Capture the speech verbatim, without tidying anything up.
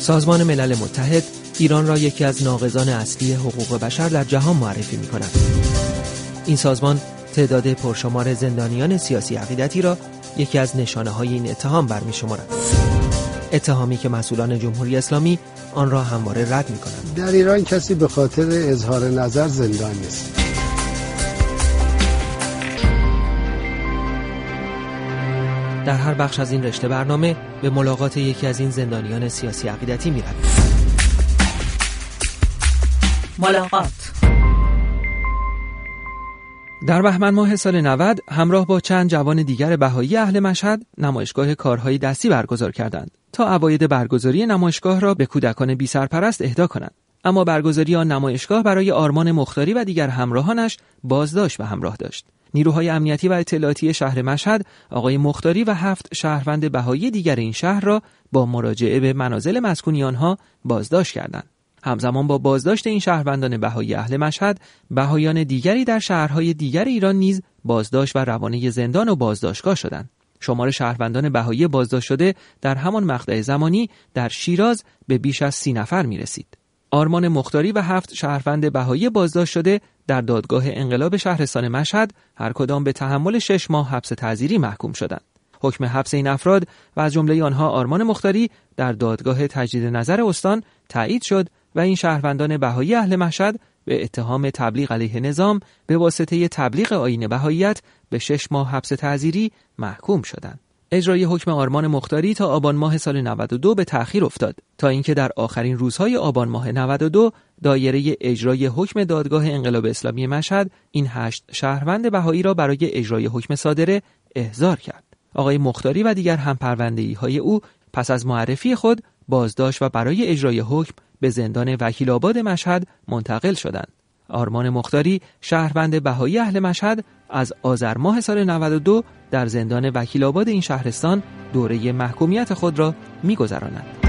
سازمان ملل متحد ایران را یکی از ناقضان اصلی حقوق بشر در جهان معرفی می‌کند. این سازمان تعداد پرشمار زندانیان سیاسی عقیدتی را یکی از نشانه‌های این اتهام برمی‌شمارد. اتهامی که مسئولان جمهوری اسلامی آن را همواره رد می‌کنند. در ایران کسی به خاطر اظهار نظر زندان نیست. در هر بخش از این رشته برنامه به ملاقات یکی از این زندانیان سیاسی عقیدتی می‌رویم. ملاقات در بهمن ماه سال نود همراه با چند جوان دیگر بهایی اهل مشهد نمایشگاه کارهای دستی برگزار کردند تا عواید برگزاری نمایشگاه را به کودکان بی سرپرست اهدا کنند. اما برگزاری آن نمایشگاه برای آرمان مختاری و دیگر همراهانش بازداشت به همراه داشت. نیروهای امنیتی و اطلاعاتی شهر مشهد آقای مختاری و هفت شهروند بهایی دیگر این شهر را با مراجعه به منازل مسکونی آنها بازداشت کردند. همزمان با بازداشت این شهروندان بهایی اهل مشهد، بهایان دیگری در شهرهای دیگر ایران نیز بازداشت و روانه زندان و بازداشتگاه شدند. شمار شهروندان بهایی بازداشت شده در همان مقطع زمانی در شیراز به بیش از سی نفر می رسید. آرمان مختاری و هفت شهروند بهایی بازداشت شده در دادگاه انقلاب شهرستان مشهد هر کدام به تحمل شش ماه حبس تعزیری محکوم شدند. حکم حبس این افراد و از جمله آنها آرمان مختاری در دادگاه تجدید نظر استان تایید شد و این شهروندان بهایی اهل مشهد به اتهام تبلیغ علیه نظام به واسطه تبلیغ آیین بهاییت به شش ماه حبس تعزیری محکوم شدند. اجرای حکم آرمان مختاری تا آبان ماه سال نود و دو به تأخیر افتاد تا اینکه در آخرین روزهای آبان ماه نود و دو دایره اجرای حکم دادگاه انقلاب اسلامی مشهد این هشت شهروند بهایی را برای اجرای حکم صادره احضار کرد. آقای مختاری و دیگر همپرونده‌های او پس از معرفی خود بازداشت و برای اجرای حکم به زندان وکیل آباد مشهد منتقل شدند. آرمان مختاری شهروند بهایی اهل مشهد از آذر ماه سال نود و دو در زندان وکیل آباد این شهرستان دوره محکومیت خود را می‌گذراند.